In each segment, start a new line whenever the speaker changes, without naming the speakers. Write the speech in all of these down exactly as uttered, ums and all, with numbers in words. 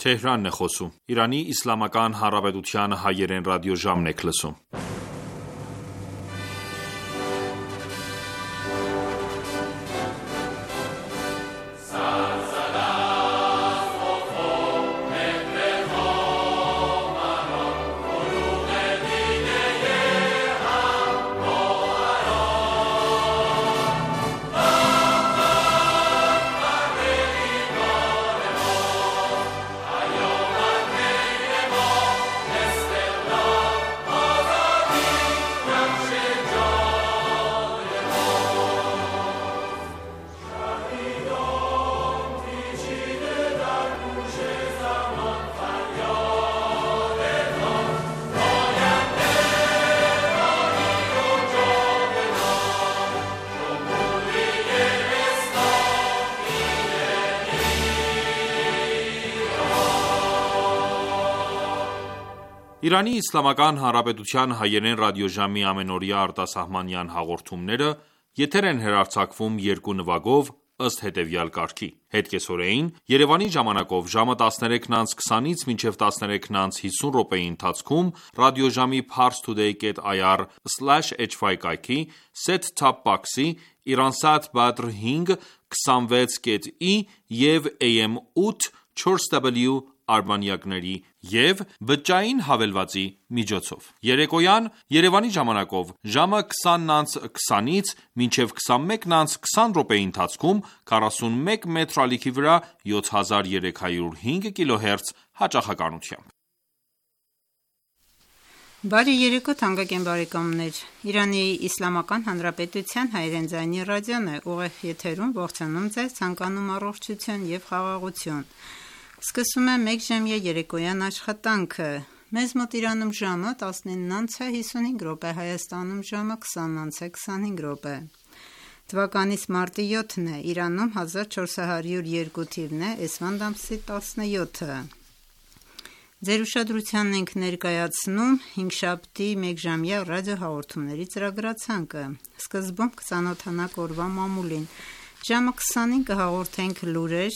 Թեհրանն է խոսում։ Իրանի Իսլամական Հանրապետության հայերեն ռադիոժամն եք լսում։ Իրանի Իսլամական Հանրապետության հայերեն ռադիոժամի ամենօրյա արտասահմանյան հաղորդումները եթեր են հեռարձակվում երկու նվագով ըստ հետևյալ կարգի. Հետկեսօրեին Երևանի ժամանակով ժամը տասներեքն անց քսանից մինչև տասներեքն անց հիսուն րոպեի ընթացքում ռադիոժամի parstoday dot i r slash h y կայքի set-top box-ի Iransat Badr հինգ քսանվեց կետ ի և A M ութ չորս W արբանյակների և բջջային հավելվածի միջոցով։ Երեկոյան Երևանի ժամանակով ժամը քսանն անց քսանից մինչև քսանմեկն անց քսան րոպեի ընթացքում քառասունմեկ մետր ալիքի վրա յոթ հազար երեք հարյուր հինգ կիլոհերց հաճախականությամբ։
Բարի երեկո թանկագին բարեկամներ, Իրանի Իսլամական Հանրապետության հայերեն ձայնի ռադիոն է ուղիղ եթերում ողջունում ձեզ ցանկանում առողջություն և խաղաղություն։ Սկսում է մեկ ժամյա երեկոյան աշխատանքը։ Մեզ մոտ Իրանում ժամը տասնինն անց է հիսունհինգ րոպե, Հայաստանում ժամը քսանն անց է քսանհինգ րոպե։ Թվականից մարտի յոթն է, Իրանում հազար չորս հարյուր երկու թիվն է, էսվանդ ամսի տասնյոթը։ Ձեր ուշադրությանն ենք ներկայացնում հինգշաբթի մեկժամյա ռադիոհաղորդումների ծրագրացանկը։ Սկզբում կծանոթանանք օրվա մամուլին։ Ժամը քսանին կհաղորդենք լուրեր,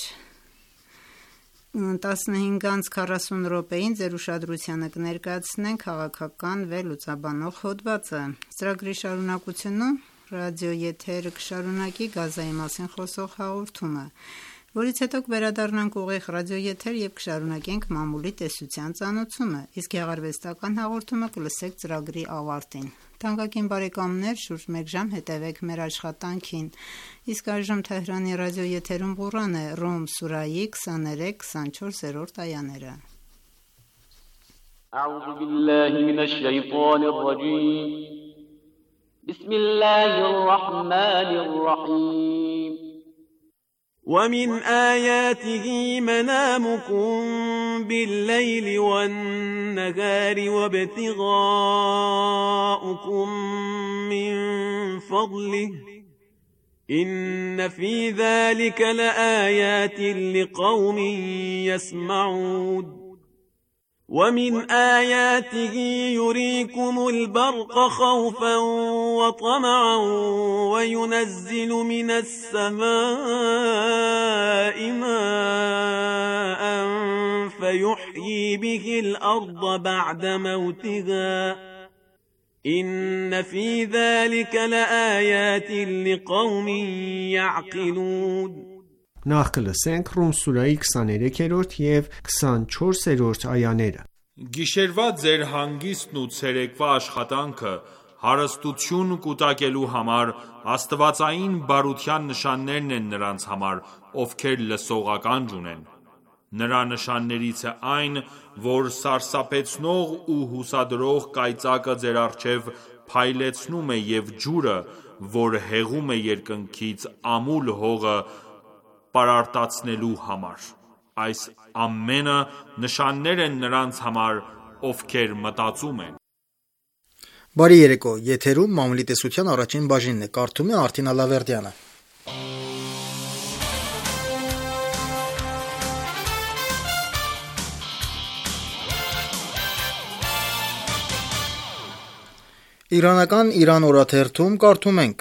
տասնհինգ անց քառասուն րոպեին ձեր ուշադրությանը կներկայացնենք քաղաքական վերլուծաբանող հոդվածը։ Ծրագրի շարունակությունում ռադիոեթերը կշարունակի Գազայի մասին խոսող հաղորդումը, որից հետո կվերադառնանք ուղիղ ռադիոեթեր և կշարունակենք մամուլի տեսության ծանոթումը, իսկ գեղարվեստական հաղորդումը կլսեք ծրագրի ավարտին։ Թանկագին բարեկամներ, շուրջ մեկ ժամ հետևեք մեր աշխատանքին, իսկ այժմ Թեհրանի ռադիոեթերում Ղուրան է, Ռոմ սուրայի քսաներեք քսանչորսերորդ այաները։
أعوذ بالله من الشيطان الرجيم بسم الله الرحمن الرحيم
ومن آياته منامكم بالليل والنهار وابتغاؤكم من فضله إن في ذلك لآيات لقوم يسمعون ومن آياته يريكم البرق خوفا وطمعا وينزل من السماء ماء فيحيي به الأرض بعد موتها إن في ذلك لآيات لقوم يعقلون
Նախ կլսենք Ռում սուրայի քսաներեքերորդ և քսանչորսերորդ այաները։
Գիշերվա ձեր հանգիստն ու ցերեկվա աշխատանքը հարստություն կուտակելու համար աստվածային բարության նշաններն են նրանց համար, ովքեր լսողական ունեն։ Նրա նշաններից է այն, որ սարսափեցնող ու հուսադրող կայծակը ձեր առջև փայլեցնում է և ջուրը, որ հեղում է երկնքից ամուլ հողը պարարտացնելու համար։ Այս ամենը նշաններ են նրանց համար, ովքեր մտածում են։
Բարի երեկո, եթերում մամուլի տեսության առաջին բաժինն է, կարդում է Արտին Ալավերդյանը։ Իրանական Իրան օրաթերթում կարդում ենք.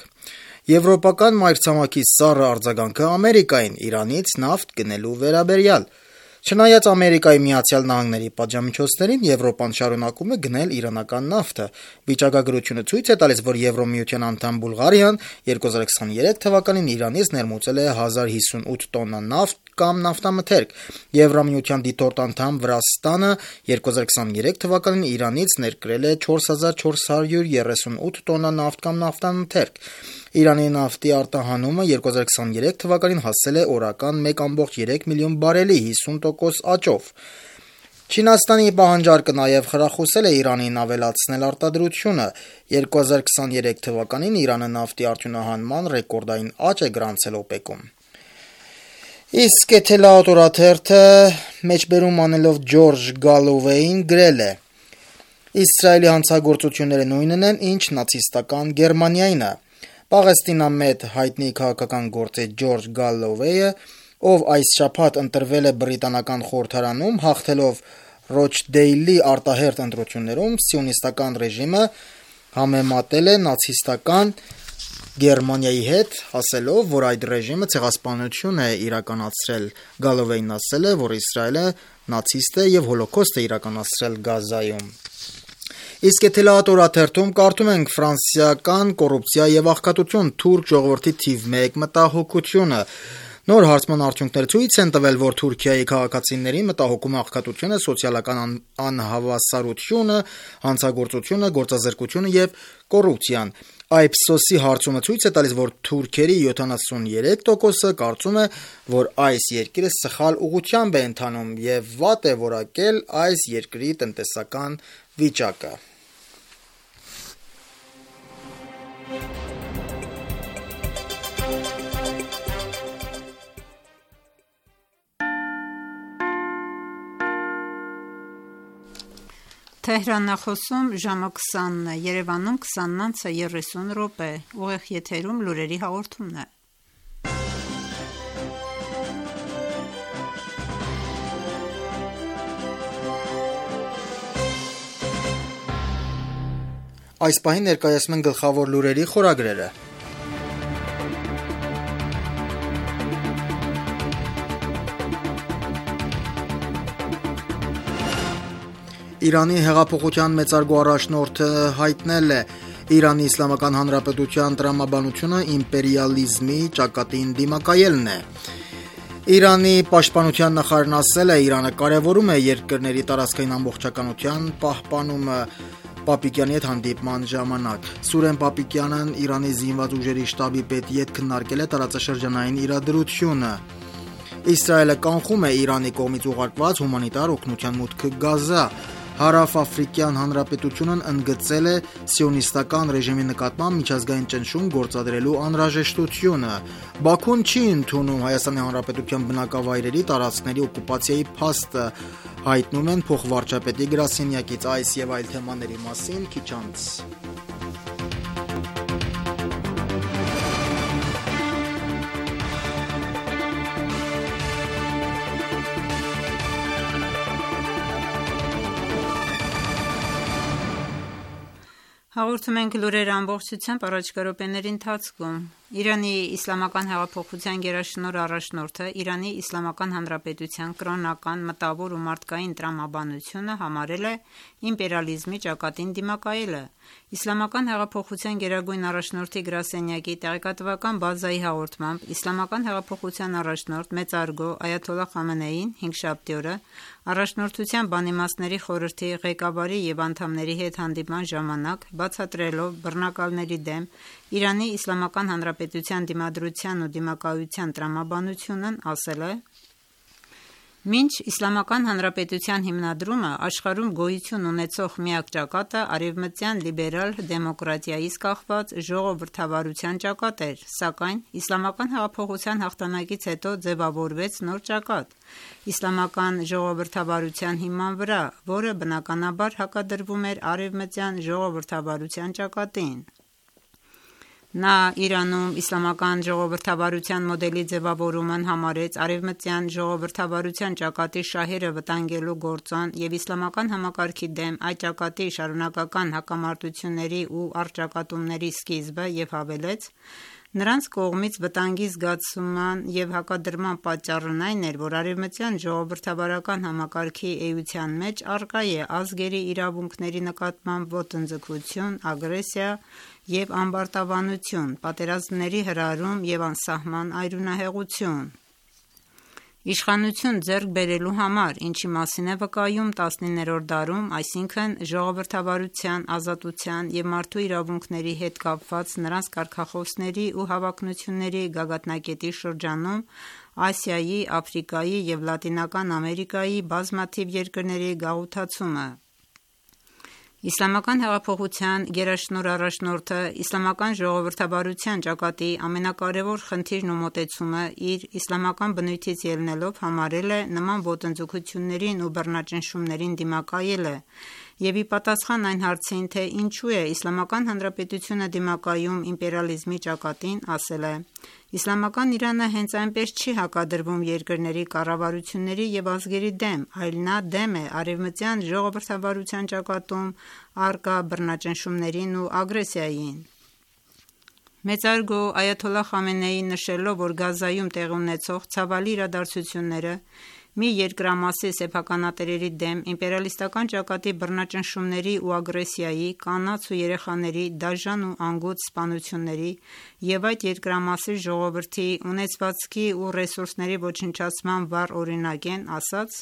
Եվրոպական մայրցամաքի սառը արձագանքը Ամերիկային Իրանից նավթ գնելու վերաբերյալ։ Չնայած Ամերիկայի Միացյալ Նահանգների պատժամիջոցներին, Եվրոպան շարունակում է գնել իրանական նավթը։ Վիճակագրությունը ցույց է տալիս, որ Եվրոմիության անդամ Բուլղարիան երկու հազար քսաներեք թվականին Իրանից ներմուծել է հազար հիսունութ տոննա նավթ կամ նավթամթերք։ Եվրամիության դիտորդ անդամ Վրաստանը երկու հազար քսաներեք թվականին Իրանից ներկրել է չորս հազար չորս հարյուր երեսունութ տոննա նավթ կամ նավթամթերք։ Իրանի նավթի արտահանումը երկու հազար քսաներեք թվականին հասել է օրական մեկ կόμma երեք միլիոն բարելի հիսուն տոկոս աճով։ Չինաստանի պահանջարկը նաև խրախուսել է Իրանին ավելացնել արտադրությունը։ երկու հազար քսաներեք թվականին Իրանը նավթի արդյունահանման ռեկորդային աճ է գրանցել օպեկում։ Իսկ Ethelot օրաթերթը մեջբերում անելով Ջորջ Գալովեին գրել է. Իսրայելի հանցագործությունները նույնն են, ինչ նացիստական Գերմանիայինը։ Պաղեստինամետ հայտնի քաղաքական գործիչ Ջորջ Գալովեյը, ով այս շաբաթ ընտրվել է բրիտանական խորհրդարանում, հաղթելով Ռոչդեյլի արտահերթ ընտրություններում, սիոնիստական ռեժիմը համեմատել է նացիստական Գերմանիայի հետ, ասելով, որ այդ ռեժիմը ցեղասպանություն է իրականացրել։ Գալովեյն ասել է, որ Իսրայելը նացիստ է եւ հոլոկոստ է իրականացրել Գազայում։ Իսկ Ethelot օրաթերթում կարդում ենք ֆրանսիական կոռուպցիա եւ աղքատություն թուրք ժողովրդի թիվ մեկ մտահոգությունը։ Նոր հարցման արդյունքները ցույց են տվել, որ Թուրքիայի քաղաքացիների մտահոգում աղքատությունը, սոցիալական անհավասարությունը, հանցագործությունը, գործազրկությունը եւ կոռուպցիան։ Ipsos-ի հարցումը ցույց է տալիս, որ թուրքերի յոթանասուներեք տոկոսը կարծում է, որ այս երկիրը սխալ ուղղությամբ է ընթանում եւ վատ է որակել այս երկրի տնտեսական վիճակը։
Թեհրանն է խոսում ժամը քսանն է, Երևանում քսանն անց երեսուն րոպե, ուղիղ եթերում լուրերի հաղորդումն է։
Այս պահին ներկայացնում են գլխավոր լուրերի խորագրերը։ Իրանի հեղափոխության մեծարգո առաջնորդը հայտնել է. Իրանի Իսլամական Հանրապետության տրամաբանությունը իմպերիալիզմի ճակատին դիմակայելն է։ Իրանի պաշտպանության նախարարն ասել է, Իրանը կարևորում է երկրների տարածքային ամբողջականության պահպանումը Պապիկյանի հետ հանդիպման ժամանակ։ Սուրեն Պապիկյանն Իրանի զինված ուժերի շտաբի պետի հետ քննարկել է տարածաշրջանային իրադրությունը։ Իսրայելը կանխում է Իրանի կողմից ուղարկված հումանիտար օգնության մուտքը Գազա։ Հարավ-Աֆրիկյան Հանրապետությունն ընդգծել է սիոնիստական ռեժիմի նկատմամբ միջազգային ճնշում գործադրելու անհրաժեշտությունը։ Բաքուն չի ընդունում Հայաստանի Հանրապետության բնակավայրերի տարածքների օկուպացիայի փաստը, հայտնում են փոխվարչապետի գրասենյակից։ Այս եւ այլ թեմաների մասին քիչ անց։
Հաղորդում ենք լուրեր ամբողջությամբ առաջիկա րոպեների ընթացքում։ Իրանի Իսլամական հեղափոխության գերաշնորհ առաջնորդը Իրանի Իսլամական Հանրապետության կրոնական, մտավոր ու մարդկային տրամաբանությունը համարել է իմպերիալիզմի ճակատին դիմակայելը։ Իսլամական հեղափոխության գերագույն առաջնորդի գրասենյակի տեղեկատվական բազայի հաղորդմամբ Իսլամական հեղափոխության առաջնորդ մեծարգո Այաթոլլահ Խամենեին հինգշաբթի օրը առաջնորդության բանիմաստների խորհրդի ղեկավարի եւ անդամների հետ հանդիպման ժամանակ բացատրելով բռնակալների դեմ Իրանի Իսլամական Հանրապետության դիմադրության ու դիմակայության տրամաբանությունն ասել է. Մինչ Իսլամական Հանրապետության հիմնադրումը աշխարհում գոյություն ունեցող միակ ճակատը արևմտյան լիբերալ դեմոկրատիայից կախված ժողովրդավարության ճակատ էր, սակայն Իսլամական հեղափոխության հաղթանակից հետո ձևավորվեց նոր ճակատ՝ իսլամական ժողովրդավարության հիման վրա, որը բնականաբար հակադրվում էր արևմտյան ժողովրդավարության ճակատին։ Նա Իրանում իսլամական ժողովրդավարության մոդելի ձևավորումն համարեց արևմտյան ժողովրդավարության ճակատի շահերը վտանգելու գործոն և իսլամական համակարգի դեմ այդ ճակատի շարունակական հակամարտությունների ու առճակատումների սկիզբը և հավելեց. Նրանց կողմից վտանգի զգացման և հակադրման պատճառն այն էր, որ արևմտյան ժողովրդավարական համակարգի էության մեջ առկա է ազգերի իրավունքների նկատմամբ ոտնձգություն, ագրեսիա և ամբարտավանություն, պատերազմների հրահրում և անսահման այրունահեղություն։ Իշխանություն ձեռք բերելու համար, ինչի մասին է վկայում տասնիններորդ դարում, այսինքն ժողովրդավարության, ազատության և մարդու իրավունքների հետ կապված նրանց կարգախոսների ու հավակնությունների գագաթնակետի շրջանում Ասիայի, Աֆրիկայի և Լատինական Ամերիկայի բազմաթիվ երկրների գաղութացումը։ Իսլամական հեղափոխության գերաշնորհ առաջնորդը իսլամական ժողովրդավարության ճակատի ամենակարևոր խնդիրն ու մոտեցումը իր իսլամական բնույթից ելնելով համարել է նման ոտնձգություններին ու բռնաճնշումներին դիմակայելը և ի պատասխան այն հարցին, թե ինչու է Իսլամական Հանրապետությունը դիմակայում իմպերիալիզմի ճակատին, ասել է. «Իսլամական Իրանը հենց այնպես չի հակադրվում երկրների կառավարությունների և ազգերի դեմ, այլ նա դեմ է արևմտյան ժողովրդավարության ճակատում առկա բռնաճնշումներին ու ագրեսիային»։ Մեծարգո Այաթոլլահ Խամենեին նշելով, որ Գազայում տեղի ունեցող ցավալի իրադարձությունները մի երկրամասի սեփականատերերի դեմ իմպերիալիստական ճակատի բռնաճնշումների ու ագրեսիայի, կանանց ու երեխաների դաժան ու անգութ սպանությունների և այդ երկրամասի ժողովրդի ունեցվածքի ու ռեսուրսների ոչնչացման վառ օրինակ են, ասաց.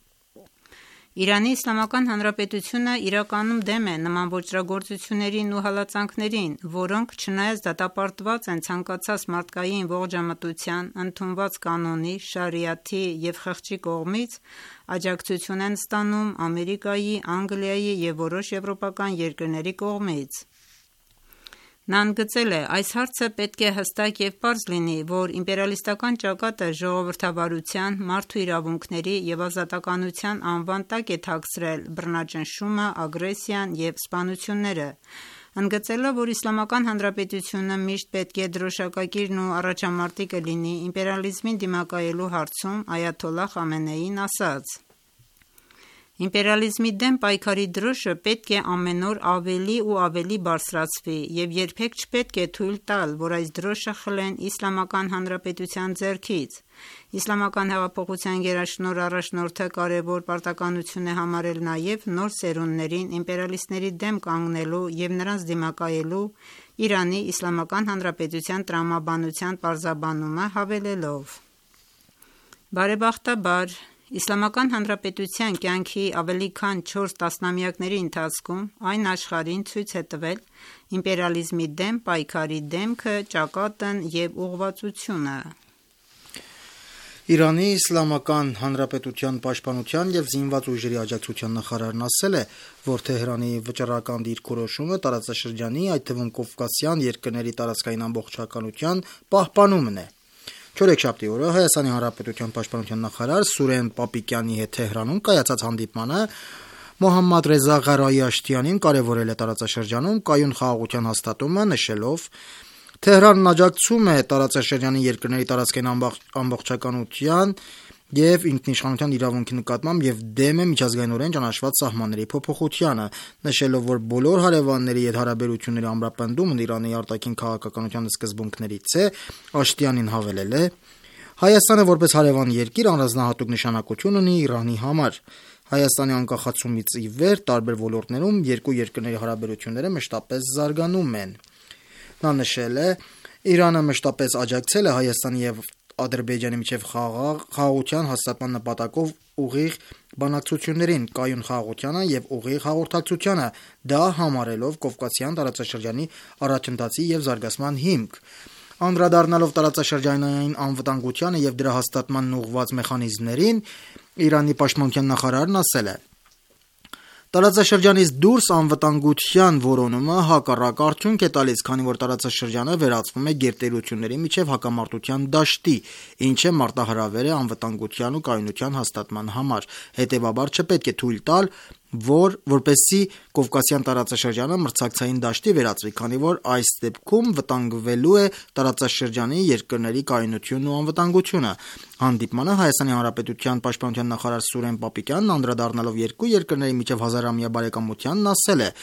«Իրանի Իսլամական Հանրապետությունը իրականում դեմ է նման ոճրագործություններին ու հալածանքներին, որոնք չնայած դատապարտված են ցանկացած մարդկային ողջամտության, ընդունված կանոնի, շարիաթի և խղճի կողմից, աջակցություն են ստանում Ամերիկայի, Անգլիայի և որոշ եվրոպական երկրների կողմից»։ Նա ընդգծել է. «Այս հարցը պետք է հստակ և պարզ լինի, որ իմպերիալիստական ճակատը ժողովրդավարության, մարդու իրավունքների և ազատականության անվան տակ է թաքցրել բռնաճնշումը, ագրեսիան և սպանությունները»։ Ընդգծելով, որ Իսլամական Հանրապետությունը միշտ պետք է դրոշակակիրն ու առաջամարտիկը լինի իմպերիալիզմին դիմակայելու հարցում, Այաթոլլահ Խամենեին ասաց. «Իմպերիալիզմի դեմ պայքարի դրոշը պետք է ամեն օր ավելի ու ավելի բարձրացվի և երբեք չպետք է թույլ տալ, որ այս դրոշը խլեն Իսլամական Հանրապետության ձեռքից»։ Իսլամական հեղափոխության գերաշնորհ առաջնորդը կարևոր պարտականություն է համարել նաև նոր սերունդներին իմպերիալիստների դեմ կանգնելու և նրանց դիմակայելու Իրանի Իսլամական Հանրապետության տրամաբանության պարզաբանումը հավելելով. «Բարեբախտաբար, Իսլամական Հանրապետության կյանքի ավելի քան չորս տասնամյակների ընթացքում այն աշխարհին ցույց է տվել իմպերիալիզմի դեմ պայքարի դեմքը, ճակատն և ուղղվածությունը»։
Իրանի Իսլամական Հանրապետության պաշտպանության և զինված ուժերի աջակցության նախարարն ասել է, որ Թեհրանի վճռական դիրքորոշումը տարածաշրջանի, այդ թվում կովկասյան երկրների տարածքային ամբողջականության պահպանումն է։ Չորեքշաբթի օրը Հայաստանի Հանրապետության պաշտպանության նախարար Սուրեն Պապիկյանի հետ Թեհրանում կայացած հանդիպմանը Մոհամմադ Ռեզա Ղարայի Աշտիանին կարևորել է տարածաշրջանում կայուն խաղաղության հաստատումը, նշելով. «Թեհրանն աջակցում է տարածաշրջանի երկրների տարածքային ամբողջականության և ինքնիշխանության իրավունքի նկատմամբ և դեմ է միջազգայինորեն ճանաչված սահմանների փոփոխությանը», նշելով, որ բոլոր հարևանների հետ հարաբերությունների ամրապնդումն Իրանի արտաքին քաղաքականության սկզբունքներից է, Աշտիանին հավելել է. «Հայաստանը որպես հարևան երկիր առանձնահատուկ նշանակություն ունի Իրանի համար։ Հայաստանի անկախացումից ի վեր տարբեր ոլորտներում երկու երկրների հարաբերությունները մշտապես զարգանում են»։ Նա նշել է. «Իրանը մշտապես աջակցել է Հայաստանի և Ադրբեջանի միջև խաղաղության հաստատման նպատակով ուղիղ բանակցություններին, կայուն խաղաղությանը և ուղիղ հաղորդակցությանը, դա համարելով Կովկասյան տարածաշրջանի առաջընթացի և զարգացման հիմք»։ Անդրադառնալով տարածաշրջանային անվտանգությանը և դրա հաստատմանն ուղղված մեխանիզմներին, Իրանի պաշտպանության նախարարն ասել է. «Տարածաշրջանից դուրս անվտանգության որոնումը հակառակ արդյունք է տալիս, քանի որ տարածաշրջանը վերածվում է գերտերությունների միջև հակամարտության դաշտի, ինչը մարտահրավեր է անվտանգության ու կայունության հաստատման համար։ Հետևաբար չպետք է թույլ տալ, որ որպեսզի Կովկասյան տարածաշրջանը մրցակցային դաշտի վերածվի, քանի որ այս դեպքում վտանգվելու է տարածաշրջանի երկրների կայունությունն ու անվտանգությունը»։ Հանդիպմանը Հայաստանի Հանրապետության պաշտպանության նախարար Սուրեն Պապիկյանն անդրադառնալով երկու երկրների միջև հազարամյա բարեկամությանն ասել է.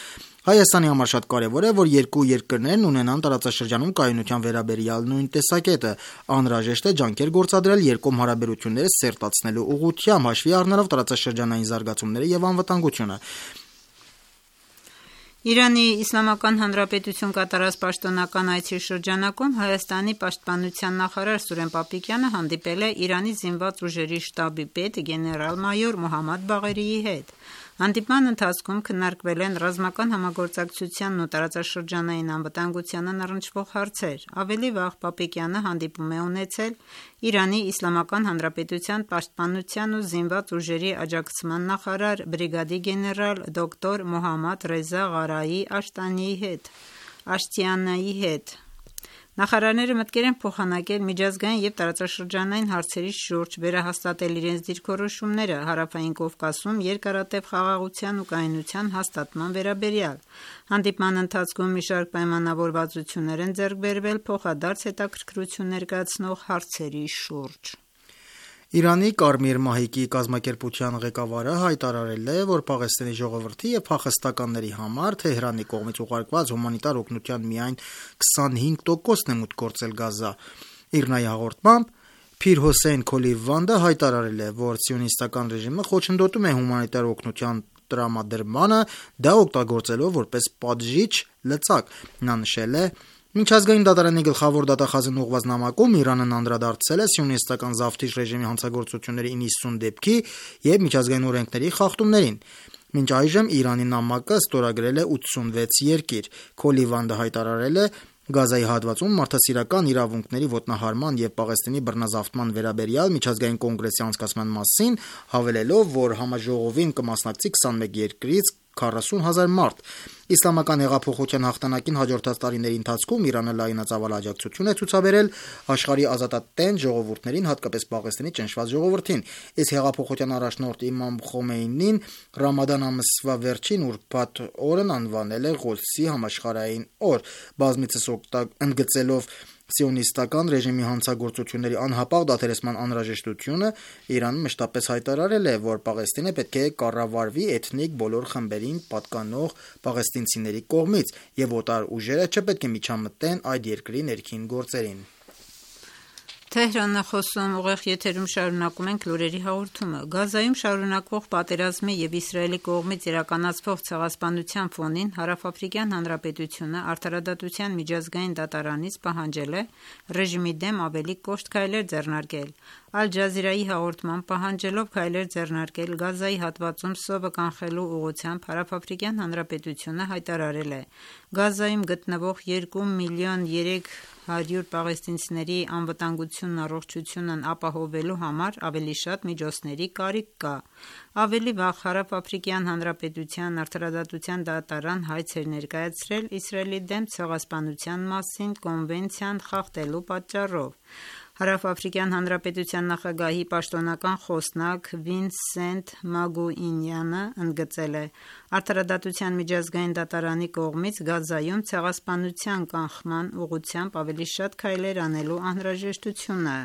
Հայաստանի համար շատ կարևոր է, որ երկու երկրներն ունենան տարածաշրջանում կայունության վերաբերյալ նույն տեսակետը։ Անհրաժեշտ է ջանքեր գործադրել երկկողմ հարաբերությունները սերտացնելու ուղղությամբ, հաշվի առնելով տարածաշրջանային զարգացումները եւ անվտանգությունը։
Իրանի Իսլամական Հանրապետություն կատարած պաշտոնական այցի շրջանակում Հայաստանի պաշտպանության նախարար Սուրեն Պապիկյանը հանդիպել է Իրանի զինված ուժերի շտաբի պետ գեներալ-մայոր Մոհամմադ Բաղերիի հետ։ Հանդիպման ընթացքում քննարկվել են ռազմական համագործակցությանն ու տարածաշրջանային անվտանգությանն առնչվող հարցեր։ Ավելի վաղ Պապիկյանը հանդիպում է ունեցել Իրանի Իսլամական Հանրապետության պաշտպանության ու զինված ուժերի աջակցման նախարար բրիգադի գեներալ դոկտոր Մոհամմադ Ռեզա Ղարայի Աշտանիի հետ, Աշտիանայի հետ։ Նախարարները մտկեր են փոխանակել միջազգային և տարածաշրջանային հարցերի շուրջ, վերահաստատել իրենց դիրքորոշումները Հարավային Կովկասում երկարատև խաղաղության ու կայունության հաստատման վերաբերյալ։ Հանդիպման ընթացքում մի շարք պայմանավորվածություններ են ձեռք բերվել փոխադարձ հետաքրքրություն ներկայացնող հարցերի շուրջ։
Իրանի Կարմիր մահիկի կազմակերպության ղեկավարը հայտարարել է, որ Պաղեստինի ժողովրդի և փախստականների համար Թեհրանի կողմից ուղարկված հումանիտար օգնության միայն քսանհինգ տոկոսն է մուտք գործել Գազա։ Իրնայի հաղորդմամբ Փիր Հոսեյն Քոլիվանդը հայտարարել է, որ սիոնիստական ռեժիմը խոչընդոտում է հումանիտար օգնության տրամադրմանը, դա օգտագործելով որպես պատժիչ լծակ։ Նա նշել է. Միջազգային դատարանի գլխավոր դատախազին ուղղված նամակում Իրանն անդրադարձել է սիոնիստական զավթիչ ռեժիմի հանցագործությունների իննսուն դեպքի և միջազգային օրենքների խախտումներին։ Մինչ այժմ Իրանի նամակը ստորագրել է ութսունվեց երկիր։ Քոլիվանդը հայտարարել է Գազայի հատվածում մարդասիրական իրավունքների ոտնահարման և Պաղեստինի բռնազավթման վերաբերյալ միջազգային կոնգրեսի անցկացման մասին, հավելելով, որ համաժողովին կմասնակցի քսանմեկ երկրից քառասուն հազար մարդ։ Իսլամական հեղափոխության հաղթանակին հաջորդած տարիների ընթացքում Իրանը լայնածավալ աջակցություն է ցուցաբերել աշխարհի ազատատենչ ժողովուրդներին, հատկապես Պաղեստինի ճնշված ժողովրդին։ Իսկ հեղափոխության առաջնորդ Իմամ Խոմեյնին Ռամադան ամսվա վերջին ուրբաթ օրն անվանել է Ղոդսի համաշխարհային օր։ Բազմիցս ընդգծելով սիոնիստական ռեժիմի հանցագործությունների անհապաղ դադարեցման անհրաժեշտությունը, Իրանը մշտապես հայտարարել է, որ Պաղեստինը պետք է կառավարվի էթնիկ բոլոր խմբերին պատկանող պաղեստինցիների կողմից, և օտար ուժերը չպետք է միջամտեն այդ երկրի ներքին գործերին։
Թեհրանն է խոսում, ուղիղ եթերում շարունակում ենք լուրերի հաղորդումը։ Գազայում շարունակվող պատերազմի և Իսրայելի կողմից իրականացվող ցեղասպանության ֆոնին Հարավաֆրիկյան Հանրապետությունը Արդարադատության միջազգային դատարանից պահանջել է ռեժիմի դեմ ավելի կոշտ քայլեր ձեռնարկել։ Ալ Ջազիրայի հաղորդմամբ պահանջելով քայլեր ձեռնարկել Գազայի հատվածում սովը կանխելու ուղղությամբ Հարավաֆրիկյան Հանրապետությունը հայտարարել է. Գազայում գտնվող երկու միլիոն երեք հարյուր պաղեստինցիների անվտանգությունն առողջությունն ապահովելու համար ավելի շատ միջոցների կարիք կա։ Ավելի վաղ Հարավաֆրիկյան Հանրապետության Արդարադատության դատարան հայց էր ներկայացրել Իսրայելի դեմ ցեղասպանության մասին կոնվենցիան խախտելու պատճառով։ Հարավաֆրիկյան Հանրապետության նախագահի պաշտոնական խոսնակ Վինսենտ Մագուինյանը ընդգծել է. Արդարադատության միջազգային դատարանի կողմից Գազայում ցեղասպանության կանխման ուղղությամբ ավելի շատ քայլեր անելու անհրաժեշտությունը։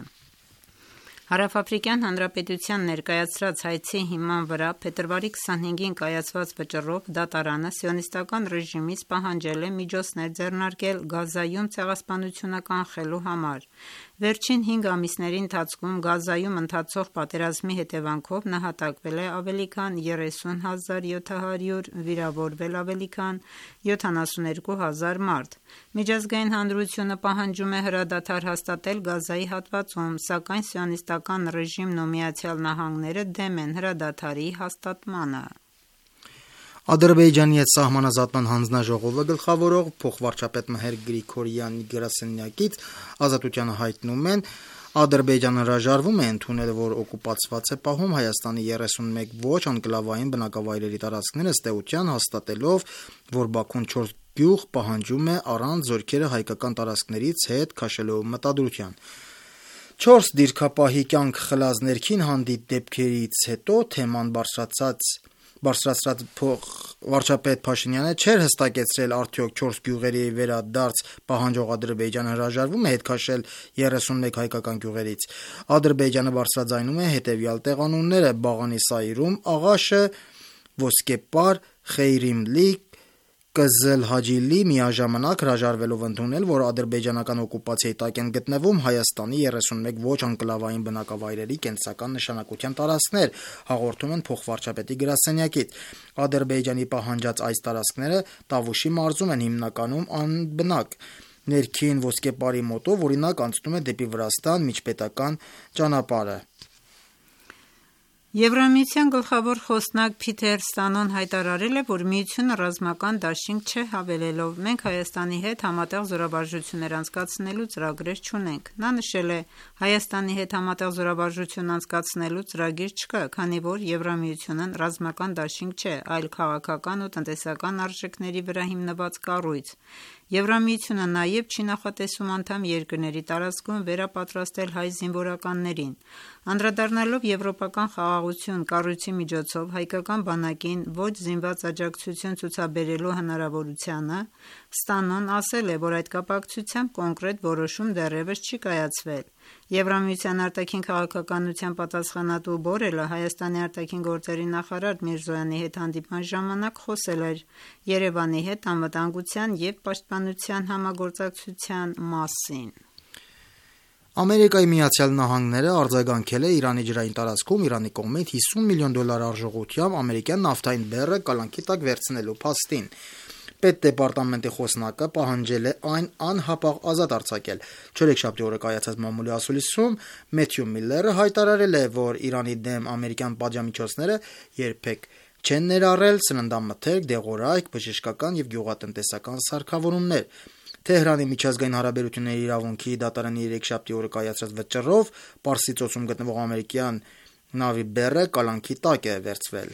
Հարավաֆրիկյան Հանրապետության ներկայացրած հայցի հիման վրա փետրվարի քսանհինգին կայացված վճռով դատարանը սիոնիստական ռեժիմից պահանջել է միջոցներ ձեռնարկել Գազայում ցեղասպանությունը կանխելու համար։ Վերջին հինգ ամիսների ընթացքում Գազայում ընթացող պատերազմի հետևանքով նահատակվել է ավելի քան երեսուն հազար յոթ հարյուր, վիրավորվել ավելի քան յոթանասունյոթ հազար մարդ։ Միջազգային հանրությունը պահանջում է հրադադար հաստատել Գազայի հատվածում, սակայն սիոնիստական ռեժիմն ու Միացյալ Նահանգները դեմ են հրադադարի հաստատմանը։
Ադրբեջանի հետ սահմանազատման հանձնաժողովը գլխավորող փոխվարչապետ Մհեր Գրիգորյանի գրասենյակից Ազատությանը հայտնում են, Ադրբեջանը հրաժարվում է ընդունել, որ օկուպացված է պահում Հայաստանի երեսունմեկ ոչ անկլավային բնակավայրերի տարածքները ըստ էության, հաստատելով, որ Բաքուն չորս գյուղ պահանջում է առանց զորքերը հայկական տարածքներից հետ քաշելու մտադրության։ Չորս դիրքապահի կյանք խլած ներքին հանդիպ դեպքերից հետո թեման բարձրացած Բարձրացրած վարչապետ Փաշինյանը չէր հստակեցրել արդյոք չորս գյուղերի վերադարձ պահանջող Ադրբեջանը հրաժարվում է հետ քաշել երեսունմեկ հայկական գյուղերից։ Ադրբեջանը բարձրաձայնում է հետևյալ տեղանունները՝ Բաղանի Սայրում, Աղաշը, Ոսկեպար, Խեյրիմլի, Կզել Հաջիլի միաժամանակ հրաժարվելով ընդունել, որ ադրբեջանական օկուպացիայի տակ են գտնվում Հայաստանի երեսունմեկ ոչ անկլավային բնակավայրերի կենսական նշանակության տարածքներ, հաղորդում են փոխվարչապետի գրասենյակից։ Ադրբեջանի պահանջած այս տարածքները Տավուշի մարզում են հիմնականում անբնակ։ Ներքին ոսկեպարի մոտով օրինակ անցնում է դեպի Վրաստան միջպետական ճանապարհը։
Եվրամիության գլխավոր խոսնակ Փիթեր Ստանոն հայտարարել է, որ միությունը ռազմական դաշինք չէ, հավելելով. «Մենք Հայաստանի հետ համատեղ զորավարժություններ անցկացնելու ծրագրեր չունենք»։ Նա նշել է. «Հայաստանի հետ համատեղ զորավարժություն անցկացնելու ծրագիր չկա, քանի որ Եվրամիությունն ռազմական դաշինք չէ, այլ քաղաքական ու տնտեսական արժեքների վրա հիմնված կառույց։ Եվրամիությունը նաև չի նախատեսում անդամ երկրների տարածքում վերապատրաստել հայ զինվորականներին»։ Անդրադառնալով եվրոպական խաղաղություն կառույցի միջոցով հայկական բանակին ոչ զինված աջակցություն ցուցաբերելու հնարավորությանը, Ստանոն ասել է, որ այդ կապակցությամբ կոնկրետ որոշում դեռևս չի կայացվել։ Եվրամիության արտաքին քաղաքականության պատասխանատու Բորելը Հայաստանի արտաքին գործերի նախարար Միրզոյանի հետ հանդիպման ժամանակ խոսել էր Երևանի հետ անվտանգության և պաշտպանության համագործակցության մասին։
Ամերիկայի Միացյալ Նահանգները արձագանքել է Իրանի ջրային տարածքում Իրանի կողմից հիսուն միլիոն դոլար արժողությամբ ամերիկյան նավթային բեռը կալանքի տակ վերցնելու փաստին։ Պետդեպարտամենտի խոսնակը պահանջել է այն անհապաղ ազատ արձակել։ Չորեքշաբթի օրը կայացած մամուլի ասուլիսում Մեթյու Միլլերը հայտարարել է, որ Իրանի դեմ ամերիկյան պատժամիջոցները երբեք չեն ներառել սննդամթերք, դեղորայք, բժշկական և գյուղատնտեսական սարքավորումներ։ Թեհրանի միջազգային հարաբերությունների իրավունքի դատարանի երեքշաբթի օրը կայացրած վճռով Պարսից ծոցում գտնվող ամերիկյան նավի բեռը կալանքի տակ է վերցվել։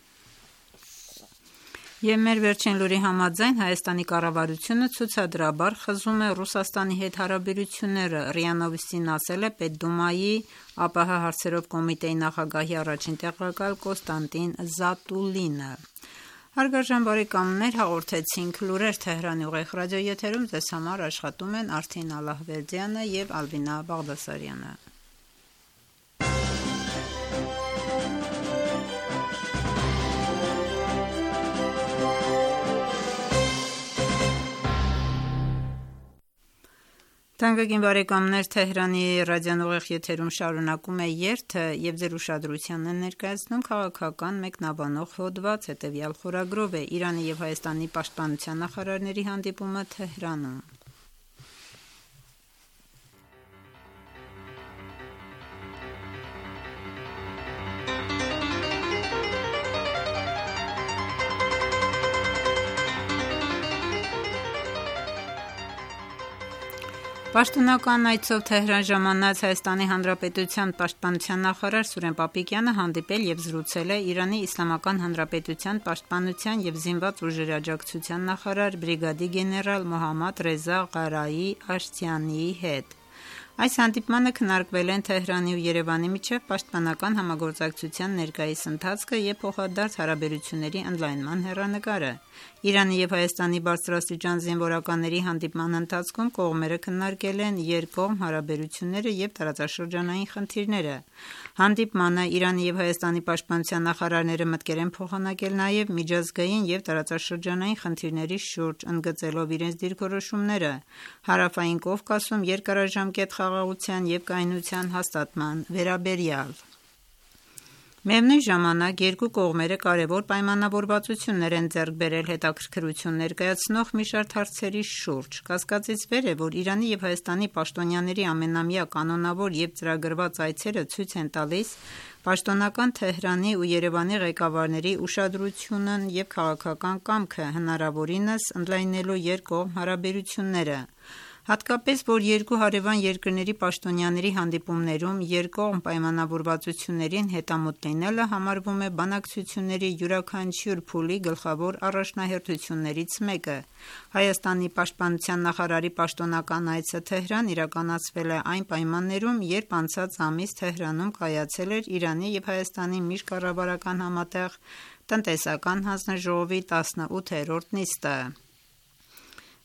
Եվ մեր վերջին լուրի համաձայն Հայաստանի կառավարությունը ցուցադրաբար խզում է Ռուսաստանի հետ հարաբերությունները։ ՌԻԱ Նովոստին ասել է Պետդումայի ԱՊՀ հարցերով կոմիտեի նախագահի առաջին տեղակալ Կոստանտին Զատուլինը։ Հարգարժան բարեկամներ, հաղորդեցինք լուրեր Թեհրանի ուղիղ ռադիոեթերում, ձեզ համար աշխատում են Արթին Ալլահվերդյանը և Ալվինա Բաղդասարյանը։ Թանկագին բարեկամներ, Թեհրանի ռադիոն ուղիղ եթերում շարունակում է երթը և ձեր ուշադրությանն է ներկայացնում քաղաքական մեկնաբանող հոդված, հետևյալ խորագրով է Իրանի և Հայաստանի պաշտպանության նախարարների հանդիպումը Թեհրանում։ Պաշտոնական այցով Թեհրան ժամանած Հայաստանի Հանրապետության պաշտպանության նախարար Սուրեն Պապիկյանը հանդիպել և զրուցել է Իրանի Իսլամական Հանրապետության պաշտպանության և զինված ուժերի աջակցության նախարար բրիգադի գեներալ Մոհամմադ Ռեզա Ղարայի Աշտիանիի հետ։ Այս հանդիպմանը քննարկվել են Թեհրանի ու Երևանի միջև պաշտպանական համագործակցության ներկայիս ընթացքը և փոխադարձ հարաբերությունների ընդլայնման հեռանկարը։ Իրանի և Հայաստանի բարձրաստիճան զինվորականների հանդիպման ընթացքում կողմերը քննարկել են երկկողմ հարաբերությունները և տարածաշրջանային խնդիրները։ Հանդիպմանը Իրանի և Հայաստանի պաշտպանության նախարարները մտքեր են փոխանակել նաև միջազգային և տարածաշրջանային խնդիրների շուրջ, ընդգծելով իրենց դիրքորոշումները Հարավային Կովկասում երկարաժամկետ խաղաղության և կայունության հաստատման վերաբերյալ։ Միևնույն ժամանակ երկու կողմերը կարևոր պայմանավորվածություններ են ձեռք բերել հետաքրքրություն ներկայացնող մի շարք հարցերի շուրջ։ Կասկածից վեր է, որ Իրանի և Հայաստանի պաշտոնյաների ամենամյա կանոնավոր և ծրագրված այցերը ցույց են տալիս պաշտոնական Թեհրանի ու Երևանի ղեկավարների ուշադրությունն և քաղաքական կամքը հնարավորինս ընդլայնելու երկկողմ հարաբերությունները։ Հատկապես, որ երկու հարևան երկրների պաշտոնյաների հանդիպումներում երկկողմ պայմանավորվածություններին հետամուտ լինելը համարվում է բանակցությունների յուրաքանչյուր փուլի գլխավոր առաջնահերթություններից մեկը։ Հայաստանի պաշտպանության նախարարի պաշտոնական այցը Թեհրան իրականացվել է այն պայմաններում, երբ անցած ամիս Թեհրանում կայացել էր Իրանի և Հայաստանի միջկառավարական համատեղ տնտեսական հանձնաժողովի տասնութերորդ նիստը։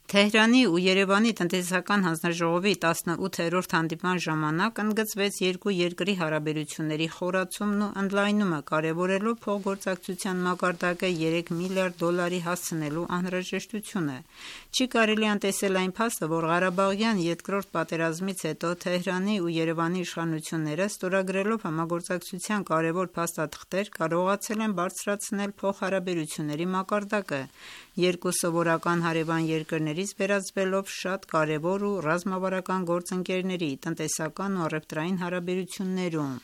Թեհրանի ու Երևանի տնտեսական հանձնաժողովի տասնութերորդ հանդիպման ժամանակ ընդգծվեց երկու երկրի հարաբերությունների խորացումն ու ընդլայնումը, կարևորելով փոխգործակցության մակարդակը երեք միլիարդ դոլարի հասցնելու անհրաժեշտությունը։ Չի կարելի անտեսել այն փաստը, որ Ղարաբաղյան երկրորդ պատերազմից հետո Թեհրանի ու Երևանի իշխանությունները ստորագրելով համագործակցության կարևոր փաստաթղթեր կարողացել են բարձրացնել փոխհարաբերությունների մակարդակը, երկու սովորական հարևան երկրներից վերածվելով շատ կարևոր ու ռազմավարական գործընկերների տնտեսական ու առևտրային հարաբերություններում։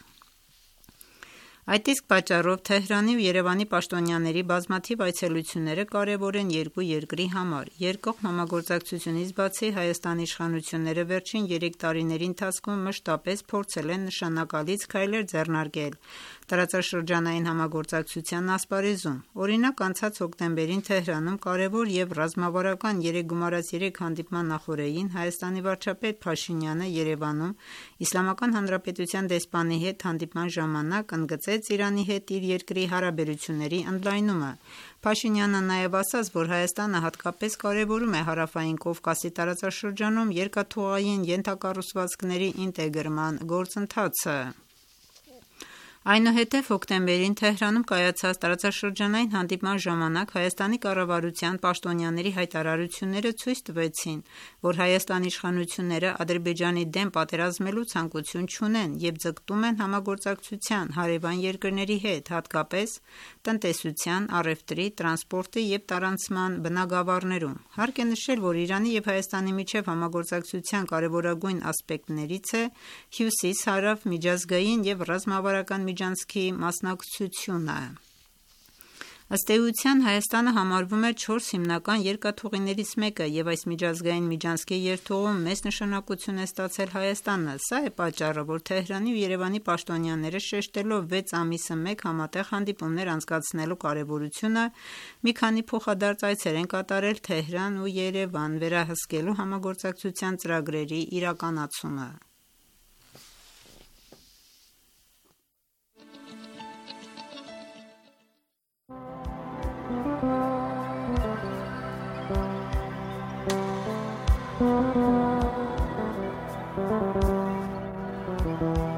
Այդ իսկ պատճառով Թեհրանի ու Երևանի պաշտոնյաների բազմաթիվ այցելությունները կարևոր են երկու երկրի համար։ Երկկողմ համագործակցությունից բացի Հայաստանի իշխանությունները վերջին երեք տարիների ընթացքում մշտապես փորձել են նշանակալից քայլեր ձեռնարկել տարածաշրջանային համագործակցության ասպարեզում։ Օրինակ, անցած հոկտեմբերին Թեհրանում կարևոր և ռազմավարական երեք գումարած երեք հանդիպման նախօրեին Հայաստանի վարչապետ Փաշինյանը Երևանում Իսլամական Հանրապետության դեսպանի հետ հանդիպման ժամանակ ընդգծեց Իրանի հետ իր երկրի հարաբերությունների ընդլայնումը։ Փաշինյանը նաև ասաց, որ Հայաստանը հատկապես կարևորում է Հարավային Կովկասի տարածաշրջանում երկաթուղային ենթակառուցվածքների ինտեգրման գործընթացը։ Այնուհետև հոկտեմբերին Թեհրանում կայացած տարածաշրջանային հանդիպման ժամանակ Հայաստանի կառավարության պաշտոնյաների հայտարարությունները ցույց տվեցին, որ Հայաստանի իշխանությունները Ադրբեջանի դեմ պատերազմելու ցանկություն չունեն և ձգտում են համագործակցության հարևան երկրների հետ, հատկապես տնտեսության, առևտրի, տրանսպորտի և տարանցման բնագավառներում։ Հարկ է նշել, որ Իրանի և Հայաստանի միջև համագործակցության կարևորագույն ասպեկտներից է հյուսիս-հարավ միջազգային և ռազմավարական միջանցքի մասնակցությունը։ Ըստ էության, Հայաստանը համարվում է չորս հիմնական երկաթուղիներից մեկը և այս միջազգային միջանցքի երթուղում մեծ նշանակություն է ստացել Հայաստանը։ Սա է պատճառը, որ Թեհրանի ու Երևանի պաշտոնյաները շեշտելով վեց ամիսը մեկ համատեղ հանդիպումներ անցկացնելու կարևորությունը, մի քանի փոխադարձ այցեր են կատարել Թեհրան ու Երևան՝ վերահսկելու համագործակցության ծրագրերի իրականացումը։
Thank you.